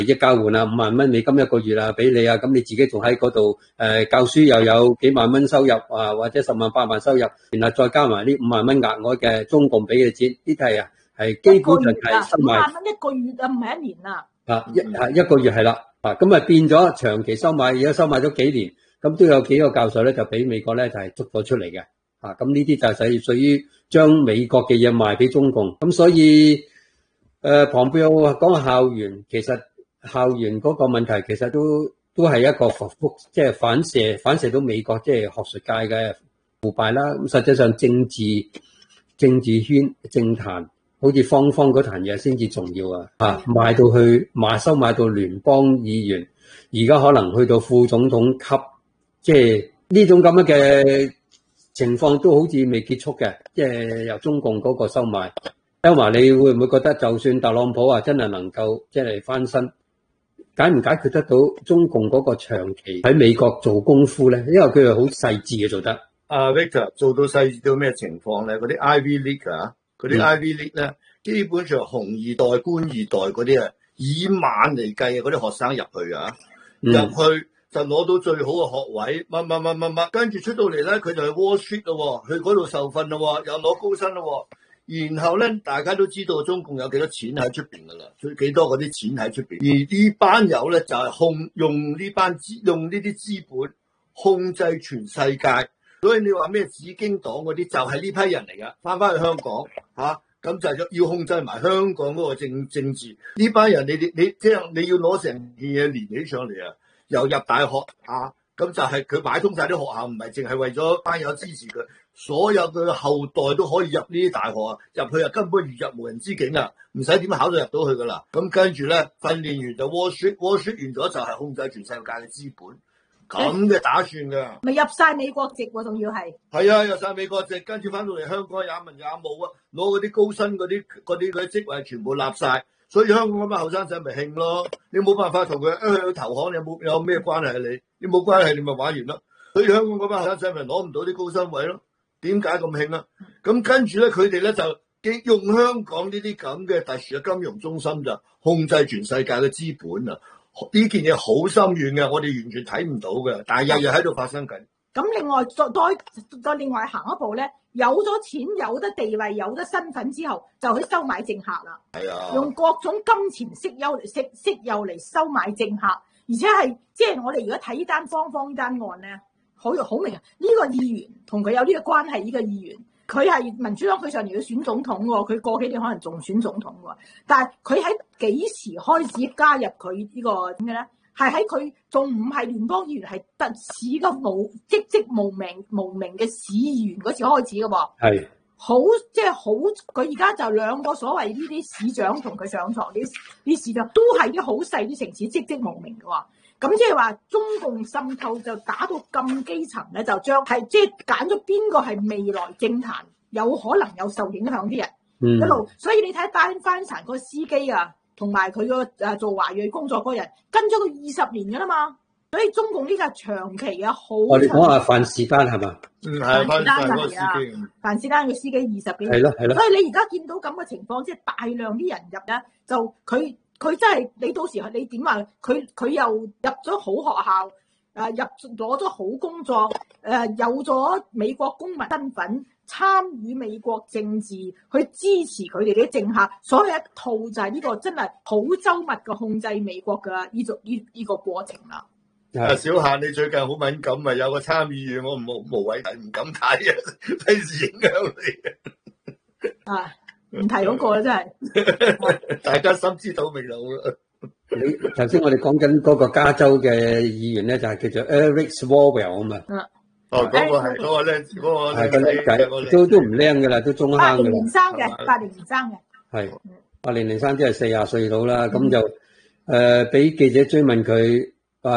即交換啊$50,000一個月啊俾你啊，咁你自己仲喺嗰度教書又有幾萬蚊收入啊，或者10萬8萬收入，然後再加埋呢$50,000額外嘅中共俾嘅錢，呢啲係基本上係收買 $50,000一個月啊，唔係一年啊。 一個月係啦，咁啊變咗長期收買，而家收買咗幾年，咁都有幾個教授咧就俾美國咧就係捉咗出嚟嘅，咁呢啲就係屬於將美國嘅嘢賣俾中共，咁所以龐貝奧講校園，其實校園嗰個問題其實都係一個即係反射到美國即係學術界嘅腐敗啦。咁實際上政治圈政壇，好似方嗰壇嘢先至重要啊！收買到聯邦議員，而家可能去到副總統級，即係呢種咁樣嘅情況都好似未結束嘅，即係由中共嗰個收買。因為你會唔會覺得就算特朗普真係能夠即係翻身，解唔解決得到中共嗰個長期喺美國做功夫咧？因為佢係好細緻嘅做得。 Victor 做到細緻到咩情況咧？嗰啲 Ivy League 啊，嗰啲 Ivy League 咧，基本上紅二代、官二代嗰啲以萬嚟計啊，嗰啲學生入去啊，入去就攞到最好嘅學位，乜，跟住出到嚟咧，佢就去 Wall Street 咯，去嗰度受訓咯，又攞高薪咯。然後咧，大家都知道中共有幾多錢喺出邊噶啦，幾多嗰啲錢喺出邊。而呢班友咧就係用呢啲資本控制全世界。所以你話咩紫荊黨嗰啲就係呢批人嚟噶，翻去香港咁就要控制埋香港嗰個政治。呢班人你即係你要攞成件嘢連起上嚟啊，又入大學咁就係佢買通晒啲學校，唔係淨係為咗班友支持佢。所有嘅後代都可以入呢啲大學入去根本如入無人之境啊，唔使點考就入到去噶啦。咁跟住咧訓練完就 Wall Street 完咗就係控制全世界嘅資本，咁嘅打算噶。 咪入晒美國籍喎，仲要係入晒美國籍，跟住翻到嚟香港也文也武攞嗰啲高薪嗰啲職位全部立晒，所以香港咁嘅後生仔咪興咯。你冇辦法同佢去投行，你有咩關係你冇關係，你咪玩完咯。所以香港嗰班後生仔咪攞唔到啲高薪位咯。點解咁興啊？咁跟住咧，佢哋咧就用香港呢啲咁嘅特殊嘅金融中心就控制全世界嘅資本啊！呢件嘢好深遠嘅，我哋完全睇唔到嘅，但係日日喺度發生緊。 咁另外再另外行一步咧，有咗錢、有得地位、有得身份之後，就去收買政客啦。係啊，用各種金錢息誘嚟收買政客，而且係即係我哋如果睇呢單方呢單案咧。好明啊！呢個議員同佢有呢個關係，呢個議員佢係民主黨，佢上年要選總統喎，佢過幾年可能仲選總統喎。但係佢喺幾時開始加入佢呢個點嘅咧？係喺佢仲唔係聯邦議員，係特市嘅籍籍無名嘅市議員嗰時開始嘅喎。係好即係好，佢而家就兩個所謂呢啲市長同佢上床，啲市長都係啲好細啲城市籍籍無名嘅喎。咁即係話中共滲透就打到咁基層咧，就將係即係揀咗邊個係未來政壇有可能有受影響啲人一路，所以你睇單翻查個司機啊，同埋佢個做華裔工作嗰人跟咗佢20年㗎啦嘛，所以中共呢個長期啊好。你講下范士丹係嘛？係范士丹個司機。范士丹個司機20幾年。係咯。所以你而家見到咁嘅情況，即係大量啲人入咧，就佢真係你到時你點話佢又入咗好學校，攞咗好工作，有咗美國公民身份，參與美國政治，去支持佢哋啲政客，所以一套就係呢個真係好周密嘅控制美國嘅呢個過程啦。 小夏，你最近好敏感啊，有個參議員我無謂睇，唔敢睇啊，費事影響你啊。 唔提嗰個啦，真係大家心知肚明就好啦。 你頭先我哋講緊嗰個加州嘅議員咧，就係叫做 Eric Swalwell 啊嘛。 嗰個係嗰個咧，嗰個係個僆仔， 都唔靚噶啦，都中坑噶啦。 80年生嘅，80年生嘅。 係80年生，即係40歲到啦。咁就俾記者追問佢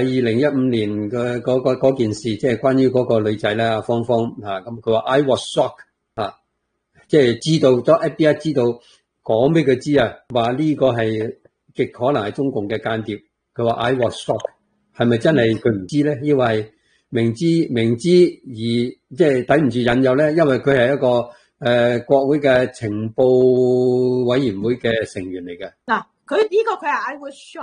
2015年嘅嗰件事，即係關於嗰個女仔咧，芳芳咁佢話 I was shocked。即係知道咗 FBI 知道講俾佢知啊，話呢個係極可能係中共嘅間諜。佢話 I was shocked， 係咪真係佢唔知咧？因為明知而即係抵唔住引誘咧，因為佢係一個國會嘅情報委員會嘅成員嚟嘅。 嗱，佢呢個佢係 I was shocked，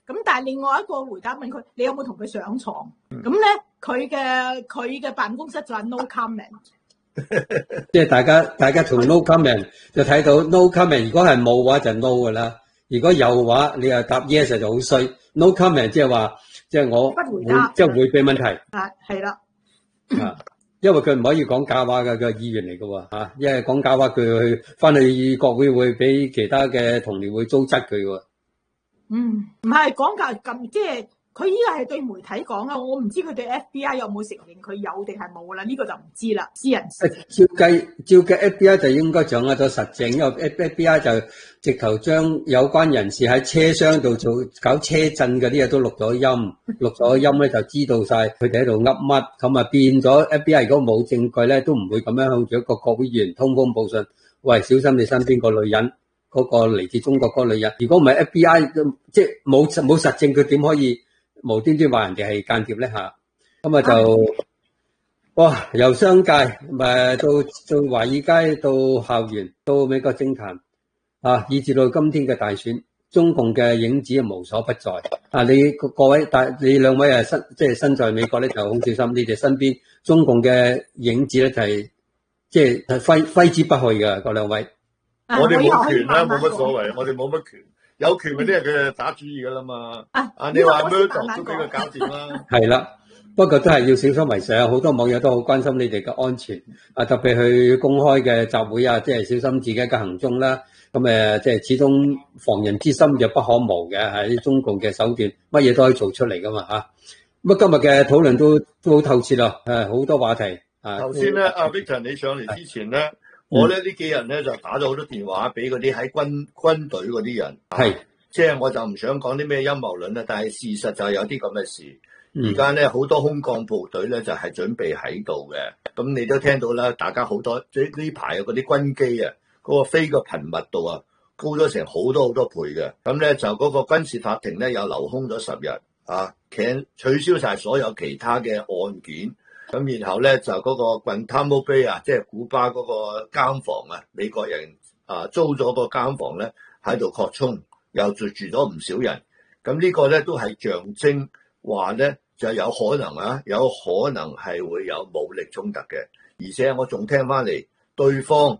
咁但係另外一個回答問佢，你有冇同佢上床？咁咧佢嘅辦公室就話 no comment。 即係大家從 no comment 就睇到 no comment， 如果係冇嘅話就 no 噶啦，如果有嘅話你又答 yes 就好衰。no comment 即係話即係我不回答， 即係迴避問題。 係啦。 因為佢唔可以講假話嘅，佢係議員嚟嘅喎嚇，因為講假話佢去翻去國會會俾其他嘅同僚會糟質佢喎。 唔係講假咁，即係佢依個係對媒體講啊，我唔知佢對 FBI 有冇承認佢有定係冇啦，呢個就唔知啦，私人事。 照計 FBI 就應該掌握咗實證，因為 FBI 就直頭將有關人士喺車廂度做搞車震嗰啲嘢都錄咗音，錄咗音咧就知道晒佢哋喺度噏乜，咁啊變咗 FBI 如果冇證據咧，都唔會咁樣向住一個國會議員通風報信，喂，小心你身邊個女人，嗰個嚟自中國嗰個女人，如果唔係 FBI 即係冇實證，佢點可以無端端話人哋係間諜咧嚇？咁啊就哇，由商界到華爾街，到校園，到美國政壇啊，以至到今天嘅大選，中共嘅影子無所不在啊！你各位你兩位即係身在美國咧，就好小心，你哋身邊中共嘅影子咧就係即係揮之不去嘅嗰兩位。 我哋冇權啦，冇乜所謂，我哋冇乜權，有權嗰啲係佢打主意噶啦嘛。你話 Murdoch 都俾佢搞掂啦。 係啦，不過都係要小心為上，好多網友都好關心你哋嘅安全啊，特別去公開嘅集會啊，即係小心自己嘅行蹤啦。咁即係始終防人之心就不可無嘅，喺中共嘅手段，乜嘢都可以做出嚟噶嘛嚇。咁今日嘅討論都好透徹啦，好多話題啊。 頭先咧，阿 Victor 你上嚟之前咧。我咧呢幾日咧就打咗好多電話俾嗰啲喺軍隊嗰啲人，係即係我就唔想講啲咩陰謀論啦，但係事實就係有啲咁嘅事。而家咧好多空降部隊咧就係準備喺度嘅，咁你都聽到啦，大家好多呢排嗰啲軍機啊，嗰個飛嘅頻密度啊高咗成好多倍嘅，咁咧就嗰個軍事法庭咧又留空咗10日啊，取消晒所有其他嘅案件。咁然後咧就嗰個 Guantanamo Bay 啊，即係古巴嗰個監房啊，美國人租咗個監房咧喺度擴充，又住咗唔少人。咁呢個咧都係象徵話咧就有可能係會有武力衝突嘅。而且我仲聽翻嚟，對方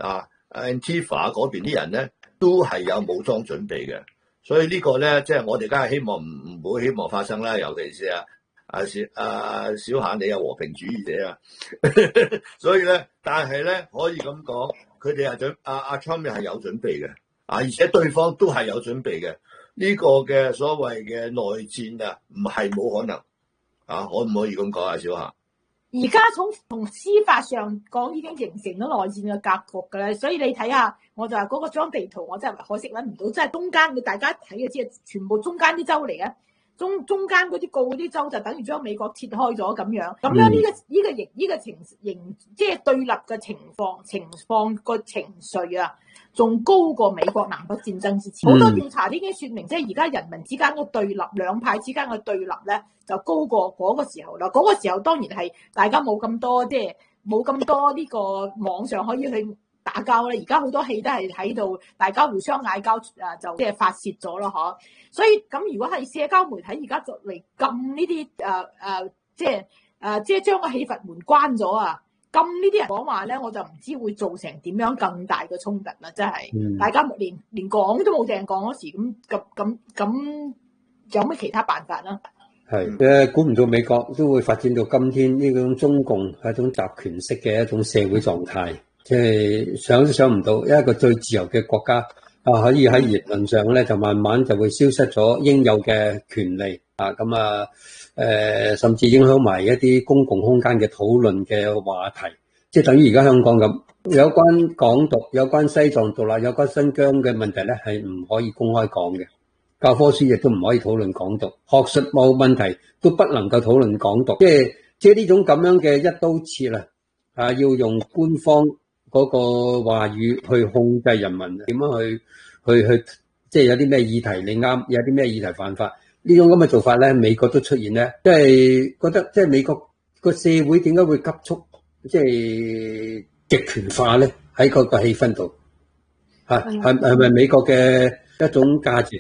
Antifa 嗰邊啲人咧都係有武裝準備嘅。所以呢個咧即係我哋梗係希望唔會希望發生啦，尤其是小夏你係和平主義者啊，所以咧，但係咧可以咁講，佢哋係阿 Trump 係有準備嘅，而且對方都係有準備嘅。呢個嘅所謂嘅內戰啊，唔係冇可能可唔可以咁講啊？小夏， 而家從司法上講已經形成咗內戰嘅格局㗎啦，所以你睇下，我就話嗰個張地圖，我真係可惜揾唔到，即係中間大家睇嘅知，全部中間啲州嚟嘅。中間嗰啲告嗰啲州就等於將美國切開咗咁樣，咁樣呢個情即係對立嘅情況個情緒啊，仲高過美國南北戰爭之前。好多調查已經說明，即係而家人民之間嘅對立，兩派之間嘅對立咧，就高過嗰個時候啦。嗰個時候當然係大家冇咁多，即係冇咁多呢個網上可以去打交咧，而家好多戲都係喺度，大家互相嗌交就即係發泄咗咯，嗬。所以咁如果係社交媒體而家就嚟禁呢啲即係將個氣閥門關咗啊，禁呢啲人講話咧，我就唔知會造成點樣更大嘅衝突啦，真係。大家連講都冇埞講嗰時，咁有咩其他辦法啦？ 係估唔到美國都會發展到今天呢種中共係一種集權式嘅一種社會狀態。即係想都想唔到，一個最自由嘅國家可以喺言論上咧就慢慢就會消失咗應有嘅權利甚至影響埋一啲公共空間嘅討論嘅話題，即係等於而家香港咁，有關港獨、有關西藏獨立、有關新疆嘅問題咧係唔可以公開講嘅，教科書亦都唔可以討論港獨，學術冇問題都不能夠討論港獨，即係呢種咁樣嘅一刀切要用官方嗰個話語去控制人民，點樣去即係有啲咩議題你啱，有啲咩議題犯法，呢種咁嘅做法咧，美國都出現咧，即係覺得即係美國個社會點解會急速即係極權化咧？喺嗰個氣氛度係咪美國嘅一種價值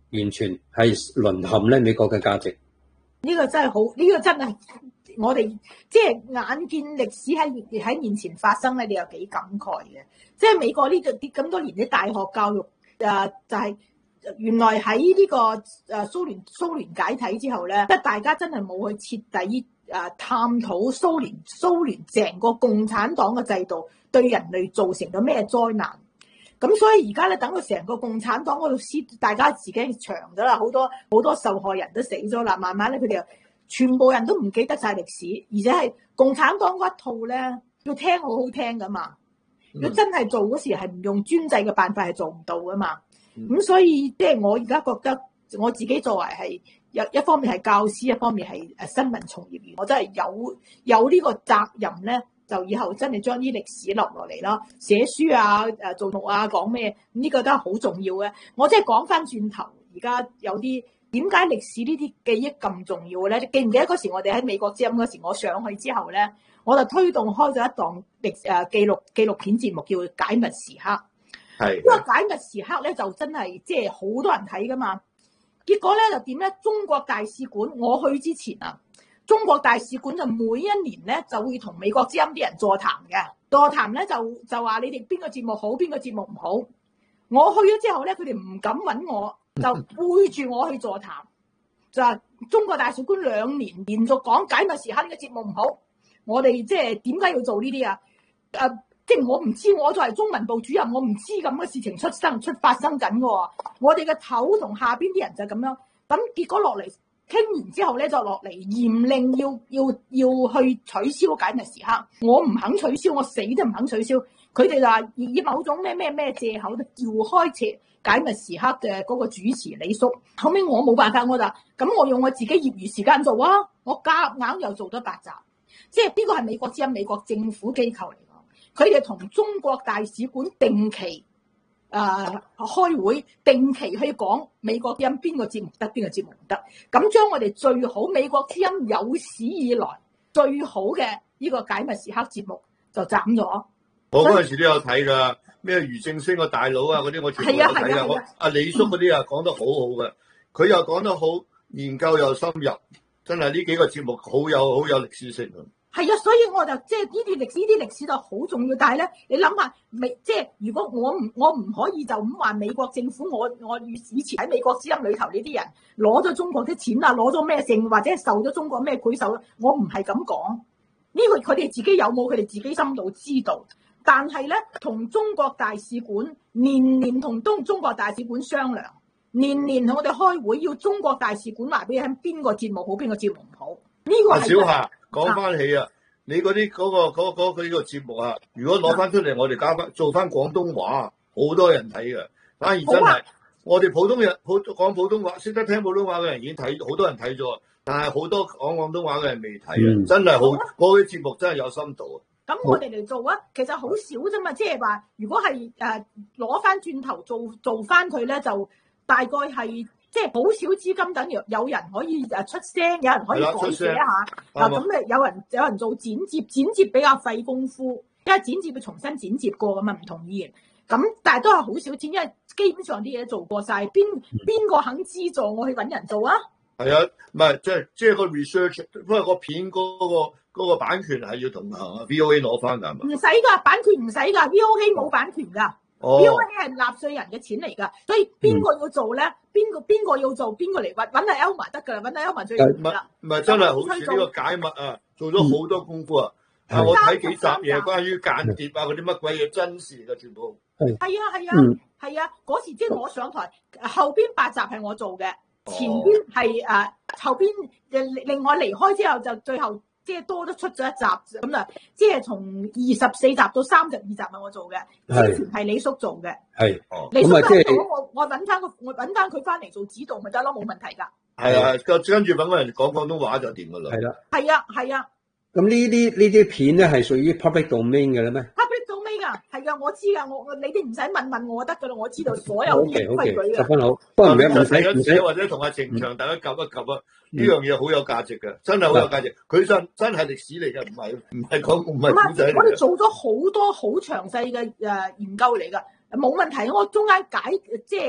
完全係淪陷咧美國嘅價值。 呢個真係好，呢個真係我哋即係眼見歷史喺面前發生咧，你又幾感慨嘅。即係美國呢個咁多年啲大學教育就係原來喺呢個蘇聯解體之後咧，即係大家真係冇去徹底探討蘇聯成個共產黨嘅制度對人類造成咗咩災難。咁所以而家咧，等到成個共產黨嗰度大家自己長咗啦，好多受害人都死咗啦，慢慢咧佢哋全部人都唔記得晒歷史，而且係共產黨嗰一套咧，要聽好好聽噶嘛。如果真係做嗰時係唔用專制嘅辦法係做唔到噶嘛。咁所以即係我而家覺得我自己作為係一方面係教師，一方面係新聞從業員，我真係有呢個責任咧。就以後真係將啲歷史留落嚟啦，寫書啊、做目啊、講咩呢個都係好重要嘅。我即係講翻轉頭，而家有啲點解歷史呢啲記憶咁重要咧？記唔記得嗰時我哋喺美國之音嗰時，我上去之後咧，我就推動開咗一檔紀錄片節目叫《解密時刻》。係，因為《解密時刻》咧就真係即係好多人睇噶嘛。結果咧就點咧？中國大使館我去之前啊。中國大使館就每一年咧就會同美國之音啲人座談嘅，座談咧就話你哋邊個節目好，邊個節目唔好。我去咗之後咧，佢哋唔敢揾我，就背住我去座談，就話中國大使館2年連續講解密時刻呢個節目唔好，我哋即係點解要做呢啲啊？即係我唔知，我作為中文部主任，我唔知咁嘅事情發生緊嘅。我哋嘅頭同下邊啲人就咁樣，咁結果落嚟。傾完之後咧，就落嚟嚴令要去取消解密時刻。我唔肯取消，我死都唔肯取消。佢哋就話以某種咩藉口，就撬開解密時刻嘅嗰個主持李叔。後尾我冇辦法，我就咁我用我自己業餘時間做啊。我夾硬又做咗8集。即係邊個係美國之音？美國政府機構嚟講，佢哋同中國大使館定期開會，定期去講美國之音邊個節目得，邊個節目唔得，咁將我哋最好美國之音有史以來最好嘅呢個解密時刻節目就斬咗。 我嗰陣時都有睇㗎，咩俞正聲個大佬啊嗰啲，我全部有睇㗎。阿李叔嗰啲啊講得好好嘅，佢又講得好，研究又深入，真係呢幾個節目好有歷史性啊！ 係啊，所以我就即係呢啲歷史就好重要。但係咧，你諗下，即係如果我唔可以就咁話美國政府，我以前喺美國之音裏頭呢啲人攞咗中國啲錢啊，攞咗咩剩，或者受咗中國咩賄受，我唔係咁講。呢個佢哋自己有冇，佢哋自己心度知道。但係咧，同中國大使館年年同中國大使館商量，年年同我哋開會，要中國大使館話俾你聽邊個節目好，邊個節目唔好。呢個係小夏講翻起啊，你嗰啲嗰呢個節目啊，如果攞翻出嚟，我哋加翻做翻廣東話，好多人睇嘅。反而真係我哋普通人講普通話，識得聽普通話嘅人已經睇，好多人睇咗，但係好多講廣東話嘅人未睇啊！真係好，嗰啲節目真係有深度啊！ 咁我哋嚟做啊，其實好少啫嘛，即係話如果係攞翻轉頭做翻佢咧，就大概係。即係好少資金，等於有人可以出聲，有人可以改寫一下。咁咧有人做剪接比較費功夫，因為剪接要重新剪接過咁啊，唔同意。咁但係都係好少錢，因為基本上啲嘢做過晒。邊個肯資助我去揾人做啊？ 係啊，唔係即係個 research， 不過個片嗰個版權係要同VOA 攞翻㗎，係嘛？唔使㗎， 版權唔使㗎 ，VOA 冇版權㗎。VOA 係納稅人嘅錢嚟㗎，所以邊個要做咧？邊個要做？邊個嚟揾阿 Elma 得㗎啦？揾阿 Elma 最容易啦。 唔係真係好似呢個解密啊，做咗好多功夫啊！我睇幾集嘢，關於間諜啊嗰啲乜鬼嘢真事㗎，全部。係啊，嗰時即係我上台，後邊8集係我做嘅，前邊係後邊另外離開之後就最後。即係多都出咗1集咁就，即係從24集到32集係我做嘅，之前係李叔做嘅。係，李叔做我揾翻佢翻嚟做指導咪得咯，冇問題㗎。 係啊，跟住揾個人講廣東話就掂㗎啦。 係啊，係啊。 咁呢啲片咧係屬於 public domain 嘅咧咩 ？public domain 㗎，係㗎，我知㗎，你哋唔使問我得㗎啦，我知道所有規矩㗎。 十分好，不過唔使或者同阿程翔大家及一及啊。呢樣嘢好有價值嘅，真係好有價值。佢真係歷史嚟嘅，唔係古仔嚟嘅。 我哋做咗好多好詳細嘅研究嚟㗎，冇問題。我中間即係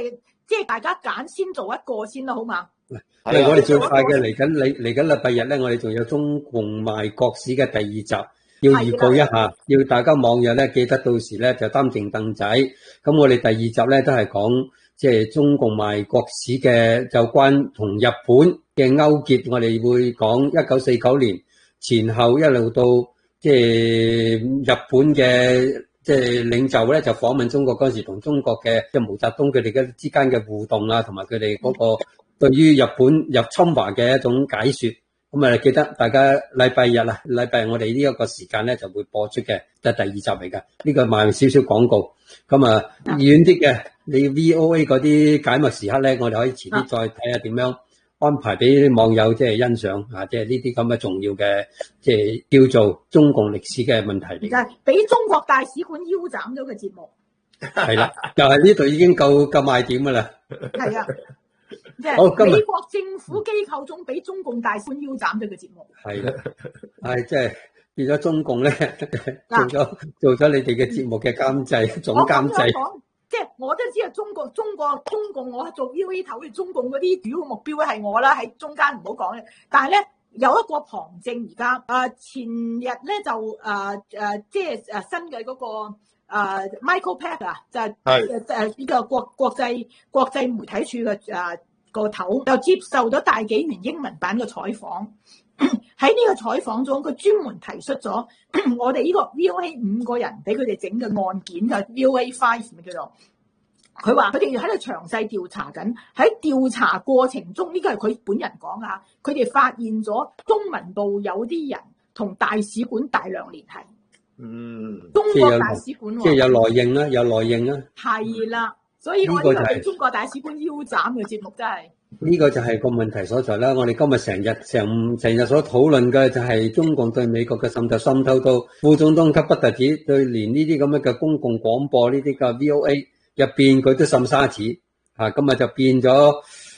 即係大家揀先做一個先啦，好嘛？ 我哋最快嘅嚟緊禮拜日咧，我哋仲有中共賣國史嘅第二集，要預告一下，要大家網友咧記得到時咧就擔正凳仔。咁我哋第二集咧都係講即係中共賣國史嘅有關同日本嘅勾結，我哋會講1949年前後一路到即係日本嘅即係領袖咧就訪問中國嗰陣時，同中國嘅即係毛澤東佢哋嘅之間嘅互動啊，同埋佢哋嗰個對於日本入侵華嘅一種解說。咁啊，記得大家禮拜日我哋呢一個時間咧就會播出嘅，就係第二集嚟㗎。呢個賣少少廣告。咁啊，遠啲嘅你 VOA 嗰啲解密時刻咧，我哋可以遲啲再睇下點樣安排俾啲網友即係欣賞啊，即係呢啲咁嘅重要嘅即係叫做中共歷史嘅問題嚟。 就係俾中國大使館腰斬咗嘅節目。 係啦，就係呢度已經夠賣點㗎啦。 係啊。即係美國政府機構中俾中共大使館腰斬咗嘅節目，係啦， 係即係變咗中共咧做咗你哋嘅節目嘅監製總監製。 即係我都知啊，中共我做 VOA 頭嘅中共嗰啲主要目標係我啦，喺中間唔好講嘅。但係咧有一個旁證而家，前日咧就即係新嘅嗰個。Michael Pack 啊，就係呢個國際媒體處嘅個頭，就接受咗大紀元英文版嘅採訪。喺呢個採訪中，佢專門提出咗我哋呢個 VOA 5個人俾佢哋整嘅案件，就 VOA5咪叫做。佢話佢哋喺度詳細調查緊，喺調查過程中，呢個係佢本人講啊，佢哋發現咗中文部有啲人同大使館大量聯繫。中國大使館即係有內應啦，有內應啦。 係啦，所以我呢個俾中國大使館腰斬嘅節目真係。 呢個就係個問題所在啦。我哋今日成日所討論嘅就係中共對美國嘅滲透到副總統級不特止，對連呢啲咁樣嘅公共廣播呢啲嘅 VOA 入邊佢都滲沙子嚇，咁啊就變咗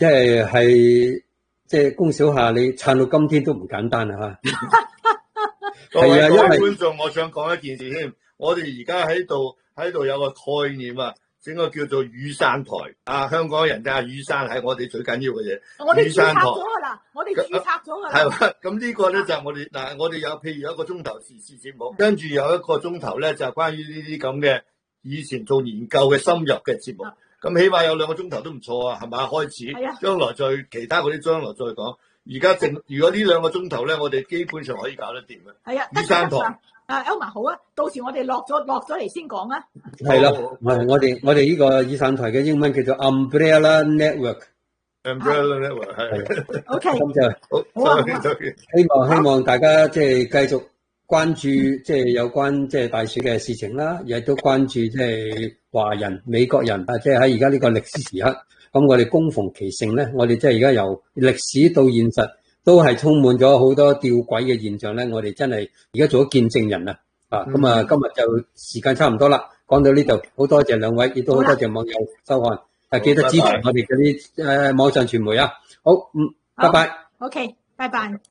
即係龔小夏你撐到今天都唔簡單啊嚇。 各位觀眾，我想講一件事添。我哋而家喺度有個概念啊，整個叫做雨傘台啊。香港人就係雨傘係我哋最緊要嘅嘢。 我哋註冊咗㗎啦，我哋註冊咗㗎啦。 係咁呢個咧就係我哋嗱，我哋有譬如有一個鐘頭時事節目，跟住有一個鐘頭咧就係關於呢啲咁嘅以前做研究嘅深入嘅節目。咁起碼有2個鐘頭都唔錯啊，係嘛？開始，將來再其他嗰啲將來再講。而家如果呢2個鐘頭咧，我哋基本上可以搞得掂嘅。係啊，雨傘台。 Elma 好啊，到時我哋落咗嚟先講啊。 係啦，我哋呢個雨傘台嘅英文叫做 Umbrella Network。Umbrella Network 係。 OK。 咁就好。希望大家即係繼續關注即係有關即係大選嘅事情啦，亦都關注即係華人、美國人啊，即係喺而家呢個歷史時刻。咁我哋恭逢其盛咧，我哋即係而家由歷史到現實，都係充滿咗好多吊詭嘅現象咧。我哋真係而家做咗見證人啊！咁啊，今日就時間差唔多啦，講到呢度，好多謝兩位，亦都好多謝網友收看，記得支持我哋嗰啲網上傳媒啊！好，拜拜。 OK，拜拜。